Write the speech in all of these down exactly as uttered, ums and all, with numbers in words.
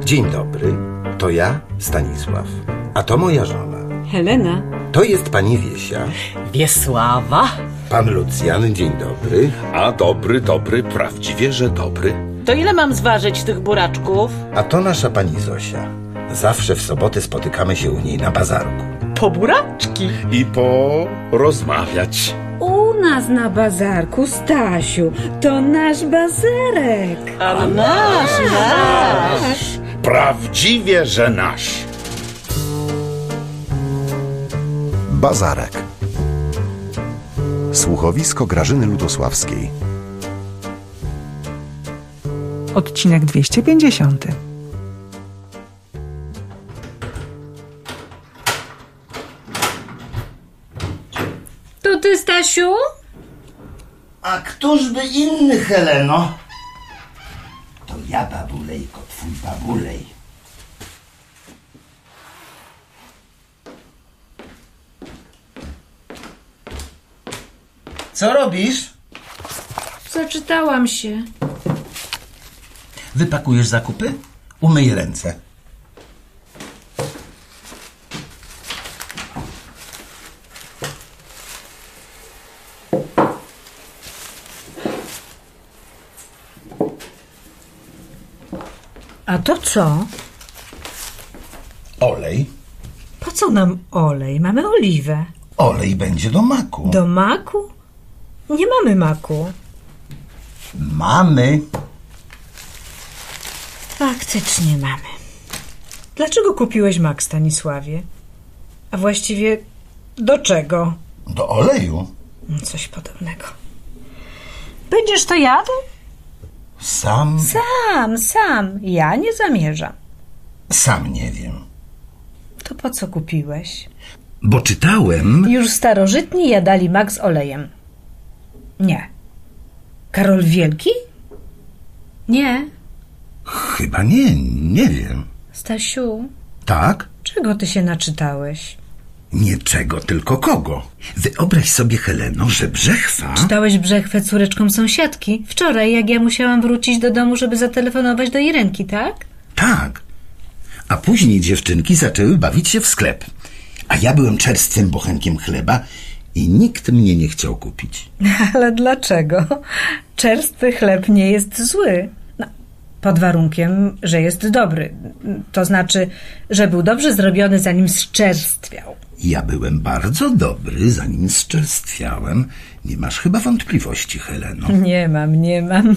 Dzień dobry, to ja, Stanisław, a to moja żona. Helena. To jest pani Wiesia. Wiesława. Pan Lucjan, dzień dobry. A dobry, dobry, prawdziwie, że dobry. To ile mam zważyć tych buraczków? A to nasza pani Zosia. Zawsze w soboty spotykamy się u niej na bazarku. Po buraczki. I porozmawiać. U nas na bazarku, Stasiu, to nasz bazarek. A nasz, nasz. Prawdziwie, że nasz. Bazarek. Słuchowisko Grażyny Ludosławskiej. Odcinek dwieście pięćdziesiąty. To ty, Stasiu? A któż by inny, Heleno? To ja, babulejko, twój babulej. Co robisz? Zaczytałam się. Wypakujesz zakupy? Umyj ręce. A to co? Olej. Po co nam olej? Mamy oliwę. Olej będzie do maku. Do maku? Nie mamy maku. Mamy. Faktycznie mamy. Dlaczego kupiłeś mak, Stanisławie? A właściwie do czego? Do oleju. Coś podobnego. Będziesz to jadł? Sam? Sam, sam. Ja nie zamierzam. Sam nie wiem. To po co kupiłeś? Bo czytałem... Już starożytni jadali mak z olejem. Nie. Karol Wielki? Nie. Chyba nie, nie wiem. Stasiu, Tak? czego ty się naczytałeś? Nie czego, tylko kogo. Wyobraź sobie, Heleno, że Brzechwa... Czytałeś Brzechwę córeczką sąsiadki? Wczoraj, jak ja musiałam wrócić do domu, żeby zatelefonować do Irenki, tak? Tak. A później dziewczynki zaczęły bawić się w sklep. A ja byłem czerstwym bochenkiem chleba i nikt mnie nie chciał kupić. Ale dlaczego? Czerstwy chleb nie jest zły. No, pod warunkiem, że jest dobry. To znaczy, że był dobrze zrobiony, zanim zczerstwiał. Ja byłem bardzo dobry, zanim zczerstwiałem. Nie masz chyba wątpliwości, Heleno. Nie mam, nie mam.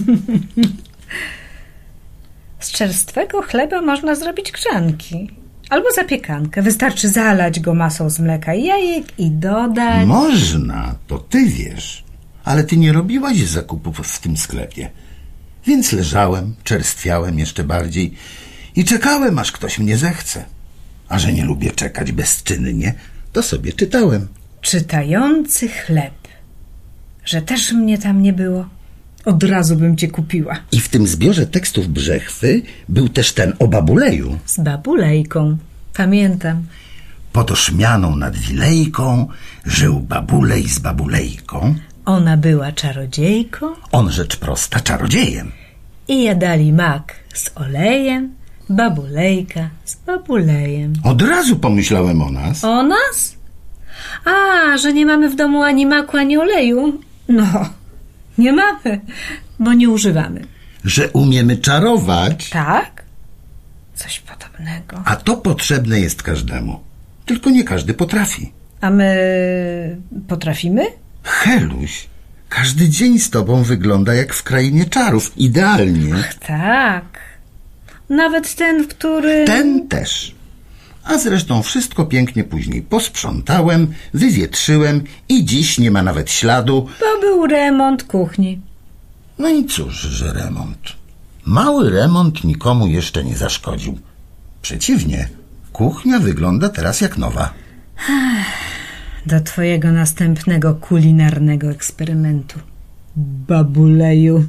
Z czerstwego chleba można zrobić grzanki. Albo zapiekankę. Wystarczy zalać go masą z mleka i jajek i dodać... Można, to ty wiesz. Ale ty nie robiłaś zakupów w tym sklepie. Więc leżałem, czerstwiałem jeszcze bardziej i czekałem, aż ktoś mnie zechce. A że nie lubię czekać bezczynnie, to sobie czytałem. Czytający chleb. Że też mnie tam nie było. Od razu bym cię kupiła. I w tym zbiorze tekstów Brzechwy był też ten o babuleju. Z babulejką. Pamiętam. Pod oszmianą nad Wilejką żył babulej z babulejką. Ona była czarodziejką. On rzecz prosta czarodziejem. I jadali mak z olejem, babulejka z babulejem. Od razu pomyślałem o nas. O nas? A, że nie mamy w domu ani maku, ani oleju? No, nie mamy, bo nie używamy. Że umiemy czarować. Tak? Coś podobnego. A to potrzebne jest każdemu. Tylko nie każdy potrafi. A my potrafimy? Heluś, każdy dzień z tobą wygląda jak w krainie czarów. Idealnie. Ach, tak. Nawet ten, w którym... Ten też. A zresztą wszystko pięknie później posprzątałem, wywietrzyłem i dziś nie ma nawet śladu. To był remont kuchni. No i cóż, że remont. Mały remont nikomu jeszcze nie zaszkodził. Przeciwnie, kuchnia wygląda teraz jak nowa. Do twojego następnego kulinarnego eksperymentu. Babuleju.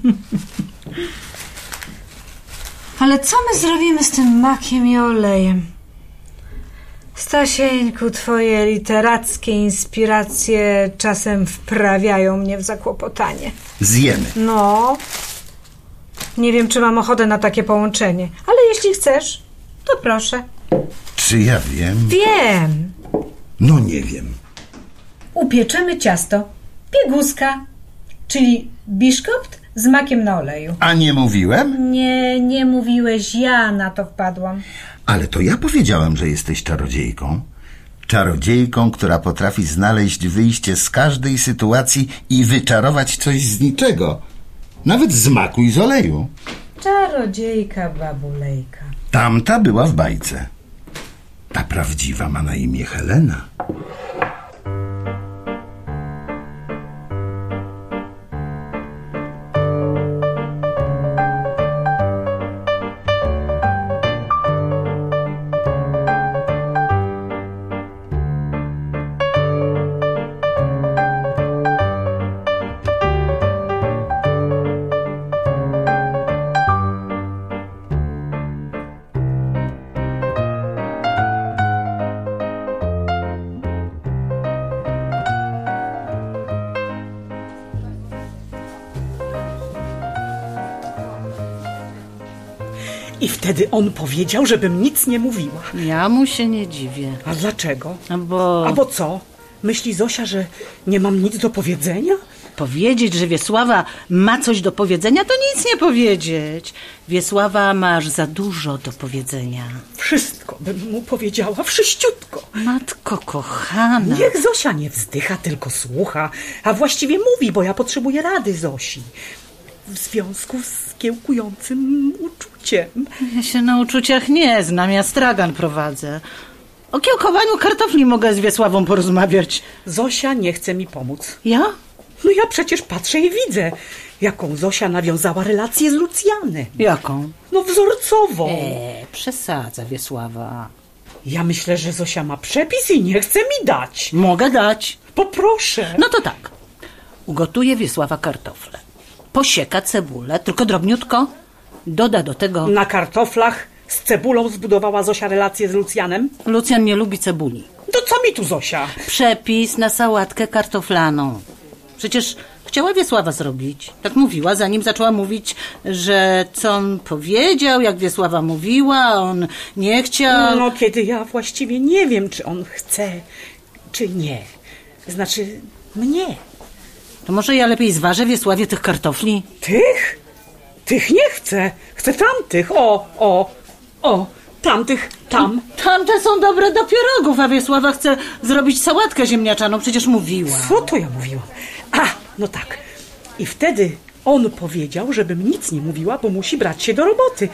Ale co my zrobimy z tym makiem i olejem? Stasieńku, twoje literackie inspiracje czasem wprawiają mnie w zakłopotanie. Zjemy. No, Nie wiem, czy mam ochotę na takie połączenie, ale jeśli chcesz, to proszę. Czy ja wiem? Wiem. No nie wiem. Upieczemy ciasto. Pieguska, czyli biszkopt z makiem na oleju. A nie mówiłem? Nie, nie mówiłeś, ja na to wpadłam. Ale to ja powiedziałem, że jesteś czarodziejką. Czarodziejką, która potrafi znaleźć wyjście z każdej sytuacji i wyczarować coś z niczego. Nawet z maku i z oleju. Czarodziejka babulejka. Tamta była w bajce. Ta prawdziwa ma na imię Helena. I wtedy on powiedział, żebym nic nie mówiła. Ja mu się nie dziwię. A dlaczego? A bo... A bo co? Myśli Zosia, że nie mam nic do powiedzenia? Powiedzieć, że Wiesława ma coś do powiedzenia, to nic nie powiedzieć. Wiesława, masz za dużo do powiedzenia. Wszystko bym mu powiedziała, wszyściutko. Matko kochana. Niech Zosia nie wzdycha, tylko słucha. A właściwie mówi, bo ja potrzebuję rady Zosi. W związku z kiełkującym uczuciem. Ja się na uczuciach nie znam, ja stragan prowadzę. O kiełkowaniu kartofli mogę z Wiesławą porozmawiać. Zosia nie chce mi pomóc. Ja? No ja przecież patrzę i widzę, jaką Zosia nawiązała relację z Lucjanem. Jaką? No wzorcową. Eee, przesadza Wiesława. Ja myślę, że Zosia ma przepis i nie chce mi dać. Mogę dać. Poproszę. No to tak. Ugotuje Wiesława kartofle. Posieka cebulę, tylko drobniutko. Doda do tego... Na kartoflach z cebulą zbudowała Zosia relację z Lucjanem? Lucjan nie lubi cebuli. To co mi tu Zosia? Przepis na sałatkę kartoflaną. Przecież chciała Wiesława zrobić. Tak mówiła, zanim zaczęła mówić, że co on powiedział, jak Wiesława mówiła, on nie chciał. No kiedy ja właściwie nie wiem, czy on chce, czy nie. Znaczy mnie. To może ja lepiej zważę Wiesławie tych kartofli? Tych? Tych nie chcę. Chcę tamtych. O, o, o. Tamtych, tam. Tamte są dobre do pierogów, a Wiesława chce zrobić sałatkę ziemniaczaną. Przecież mówiła. Co to ja mówiłam? A, no tak. I wtedy on powiedział, żebym nic nie mówiła, bo musi brać się do roboty.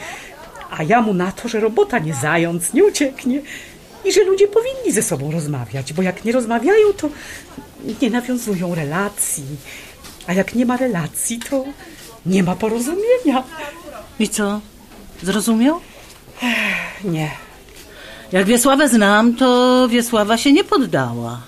A ja mu na to, że robota nie zając, nie ucieknie. I że ludzie powinni ze sobą rozmawiać, bo jak nie rozmawiają, to nie nawiązują relacji. A jak nie ma relacji, to nie ma porozumienia. I co? Zrozumiał? Nie. Jak Wiesławę znam, to Wiesława się nie poddała.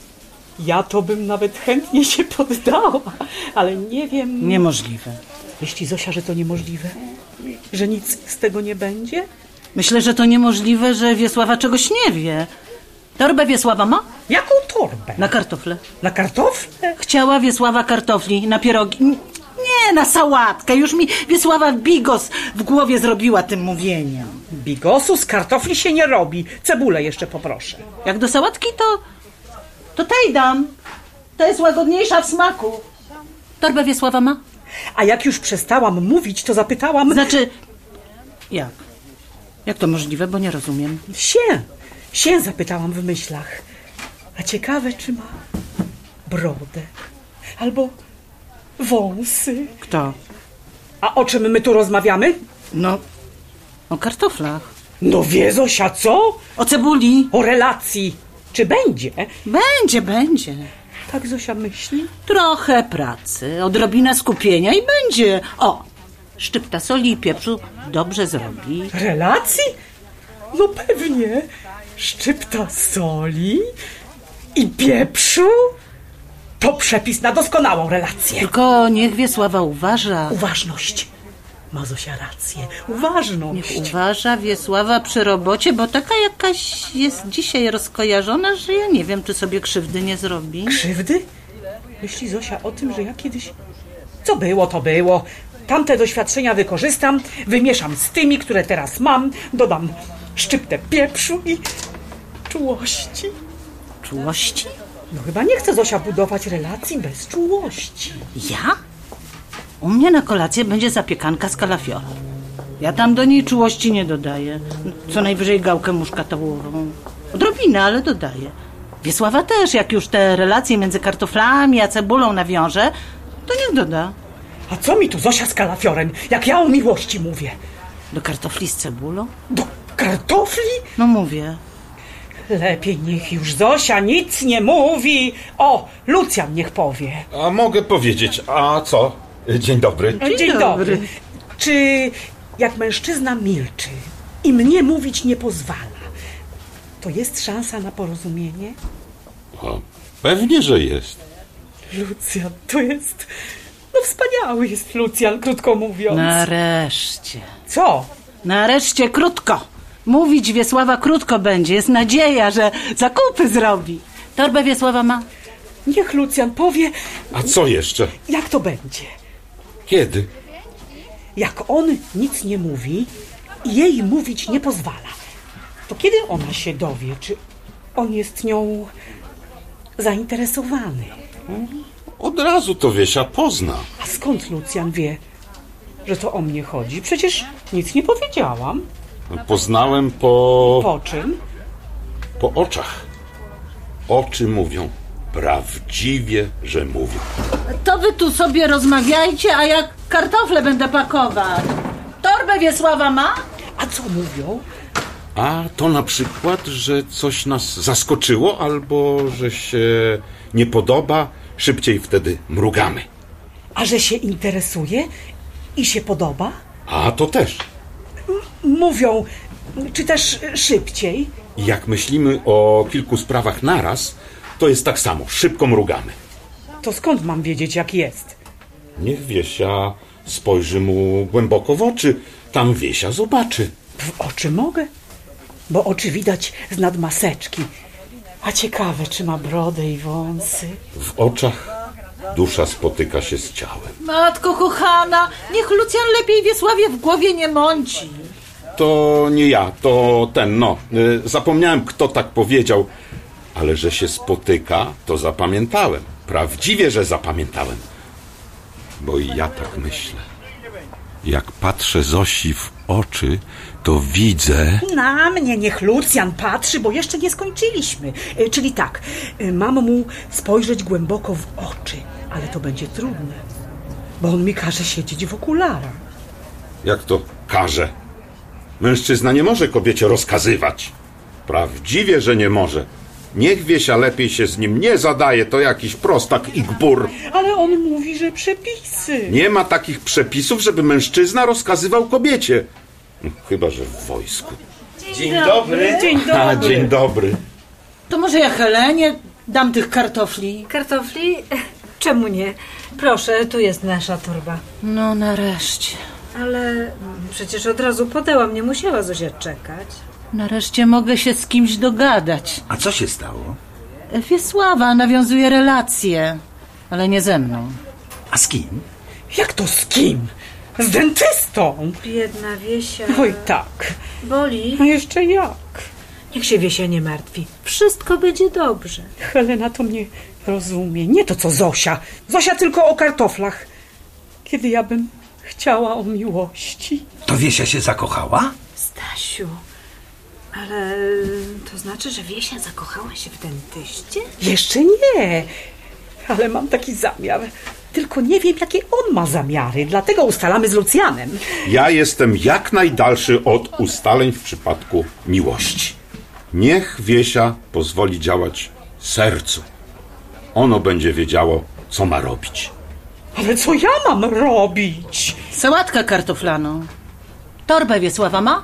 Ja to bym nawet chętnie się poddała, ale nie wiem... Niemożliwe. Myśli Zosia, że to niemożliwe? Że nic z tego nie będzie? Myślę, że to niemożliwe, że Wiesława czegoś nie wie. Torbę Wiesława ma? Jaką torbę? Na kartofle. Na kartofle? Chciała Wiesława kartofli na pierogi. Nie, na sałatkę. Już mi Wiesława bigos w głowie zrobiła tym mówieniem. Bigosu z kartofli się nie robi. Cebulę jeszcze poproszę. Jak do sałatki, to... to tej dam. To jest łagodniejsza w smaku. Torbę Wiesława ma? A jak już przestałam mówić, to zapytałam... Znaczy... Jak? Jak to możliwe, bo nie rozumiem. Się. Się zapytałam w myślach. A ciekawe, czy ma brodę. Albo wąsy. Kto? A o czym my tu rozmawiamy? No, o kartoflach. No wie Zosia, co? O cebuli. O relacji. Czy będzie? Będzie, będzie. Tak Zosia myśli? Trochę pracy, odrobina skupienia i będzie. O, szczypta soli i pieprzu dobrze zrobi. Relacji? No pewnie. Szczypta soli i pieprzu? To przepis na doskonałą relację. Tylko niech Wiesława uważa. Uważność. Ma Zosia rację. Uważność. Niech uważa Wiesława przy robocie, bo taka jakaś jest dzisiaj rozkojarzona, że ja nie wiem, czy sobie krzywdy nie zrobi. Krzywdy? Myśli Zosia o tym, że ja kiedyś... Co było, to było. Tamte doświadczenia wykorzystam, wymieszam z tymi, które teraz mam, dodam szczyptę pieprzu i czułości. Czułości? No chyba nie chce Zosia budować relacji bez czułości. Ja? U mnie na kolację będzie zapiekanka z kalafiora. Ja tam do niej czułości nie dodaję. Co najwyżej gałkę muszkatołową. Odrobinę, ale dodaję. Wiesława też, jak już te relacje między kartoflami a cebulą nawiąże, to niech doda. A co mi tu Zosia z kalafiorem, jak ja o miłości mówię? Do kartofli z cebulą? Do kartofli? No mówię. Lepiej niech już Zosia nic nie mówi. O, Lucjan niech powie. A mogę powiedzieć, a co? Dzień dobry. Dzień, Dzień dobry. dobry. Czy jak mężczyzna milczy i mnie mówić nie pozwala, to jest szansa na porozumienie? O, pewnie, że jest. Lucjan, to jest... No wspaniały jest Lucjan, krótko mówiąc. Nareszcie. Co? Nareszcie krótko. Mówić Wiesława krótko będzie. Jest nadzieja, że zakupy zrobi. Torbę Wiesława ma? Niech Lucjan powie... A co jeszcze? Jak to będzie? Kiedy? Jak on nic nie mówi i jej mówić nie pozwala, to kiedy ona się dowie, czy on jest nią zainteresowany? Od razu to Wiesia pozna. A skąd Lucjan wie, że to o mnie chodzi? Przecież nic nie powiedziałam. Poznałem po... Po czym? Po oczach. Oczy mówią. Prawdziwie, że mówią. To wy tu sobie rozmawiajcie, a ja kartofle będę pakować. Torbę Wiesława ma? A co mówią? A to na przykład, że coś nas zaskoczyło, albo że się nie podoba, szybciej wtedy mrugamy. A że się interesuje i się podoba? A to też. M- mówią, czy też szybciej? Jak myślimy o kilku sprawach naraz, to jest tak samo, szybko mrugamy. To skąd mam wiedzieć, jak jest? Niech Wiesia spojrzy mu głęboko w oczy. Tam Wiesia zobaczy. W oczy mogę, bo oczy widać z nad maseczki. A ciekawe, czy ma brodę i wąsy. W oczach dusza spotyka się z ciałem. Matko kochana, niech Lucjan lepiej Wiesławie w głowie nie mąci. To nie ja, to ten, no. Zapomniałem, kto tak powiedział. Ale że się spotyka, to zapamiętałem. Prawdziwie, że zapamiętałem. Bo i ja tak myślę. Jak patrzę Zosi w oczy, to widzę... Na mnie niech Lucjan patrzy, bo jeszcze nie skończyliśmy. E, czyli tak, e, mam mu spojrzeć głęboko w oczy, ale to będzie trudne, bo on mi każe siedzieć w okularach. Jak to każe? Mężczyzna nie może kobiecie rozkazywać. Prawdziwie, że nie może. Niech Wiesia lepiej się z nim nie zadaje, to jakiś prostak i gbur. Ale on mówi, że przepisy. Nie ma takich przepisów, żeby mężczyzna rozkazywał kobiecie. Chyba że w wojsku. Dzień dobry. Dzień dobry. A, dzień dobry. To może ja Helenie dam tych kartofli? Kartofli? Czemu nie? Proszę, tu jest nasza torba. No nareszcie. Ale przecież od razu podałam, nie musiała Zozia czekać. Nareszcie mogę się z kimś dogadać. A co się stało? Wiesława nawiązuje relacje, ale nie ze mną. A z kim? Jak to z kim? Z dentystą. Biedna Wiesia. Oj tak. Boli? A jeszcze jak? Niech się Wiesia nie martwi. Wszystko będzie dobrze. Helena to mnie rozumie. Nie to co Zosia. Zosia tylko o kartoflach. Kiedy ja bym chciała o miłości. To Wiesia się zakochała? Stasiu, ale to znaczy, że Wiesia zakochała się w dentyście? Jeszcze nie. Ale mam taki zamiar. Tylko nie wiem, jakie on ma zamiary. Dlatego ustalamy z Lucjanem. Ja jestem jak najdalszy od ustaleń w przypadku miłości. Niech Wiesia pozwoli działać sercu. Ono będzie wiedziało, co ma robić. Ale co ja mam robić? Sałatkę kartoflaną. Torbę Wiesława ma?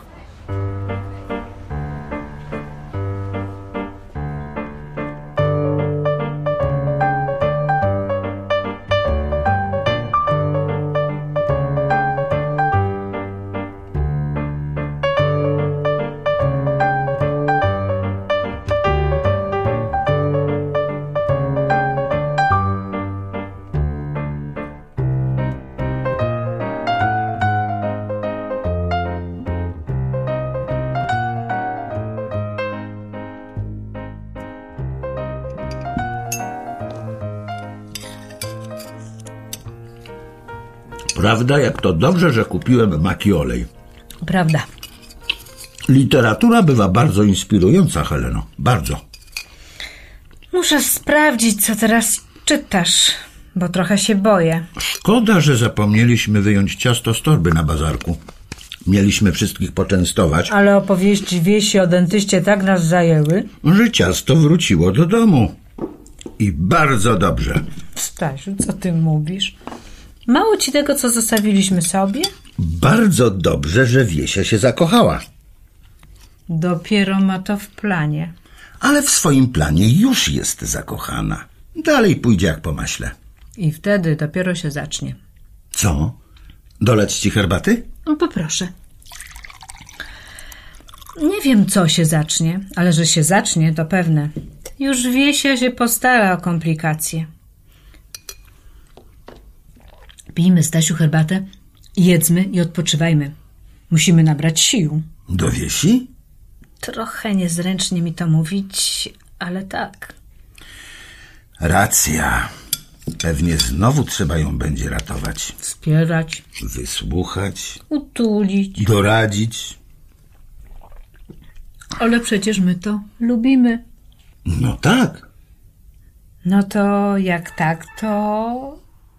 Prawda, jak to dobrze, że kupiłem maki olej. Prawda. Literatura bywa bardzo inspirująca, Heleno. Bardzo. Muszę sprawdzić, co teraz czytasz, bo trochę się boję. Szkoda, że zapomnieliśmy wyjąć ciasto z torby na bazarku. Mieliśmy wszystkich poczęstować, Ale opowieści Wiesi o dentyście tak nas zajęły. że ciasto wróciło do domu. I bardzo dobrze. Stasiu, co ty mówisz? Mało ci tego, co zostawiliśmy sobie? Bardzo dobrze, że Wiesia się zakochała. Dopiero ma to w planie. Ale w swoim planie już jest zakochana. Dalej pójdzie jak po maśle. I wtedy dopiero się zacznie. Co? Dolać ci herbaty? No poproszę. Nie wiem, co się zacznie, ale że się zacznie, to pewne. Już Wiesia się postara o komplikacje. Pijmy, Stasiu, herbatę, jedzmy i odpoczywajmy. Musimy nabrać sił. Do Wiesi? Trochę niezręcznie mi to mówić, ale tak. Racja. Pewnie znowu trzeba ją będzie ratować. Wspierać, Wysłuchać, utulić. doradzić. Ale przecież my to lubimy. No tak. No to jak tak, to...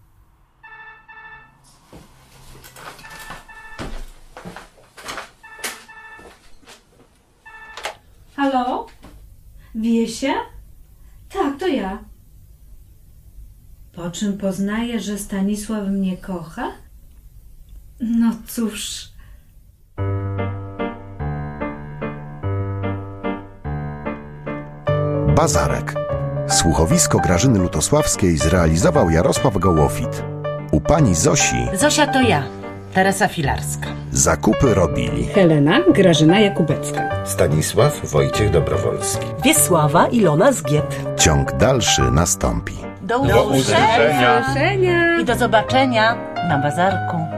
Halo? Wiesia? Tak, to ja. Po czym poznaję, że Stanisław mnie kocha? No cóż... Bazarek. Słuchowisko Grażyny Lutosławskiej zrealizował Jarosław Gołofit. U pani Zosi Zosia to ja, Teresa Filarska. zakupy robili Helena Grażyna Jakubecka. Stanisław Wojciech Dobrowolski. Wiesława Ilona Zgiet. Ciąg dalszy nastąpi. Do, Do usłyszenia. I do zobaczenia na bazarku.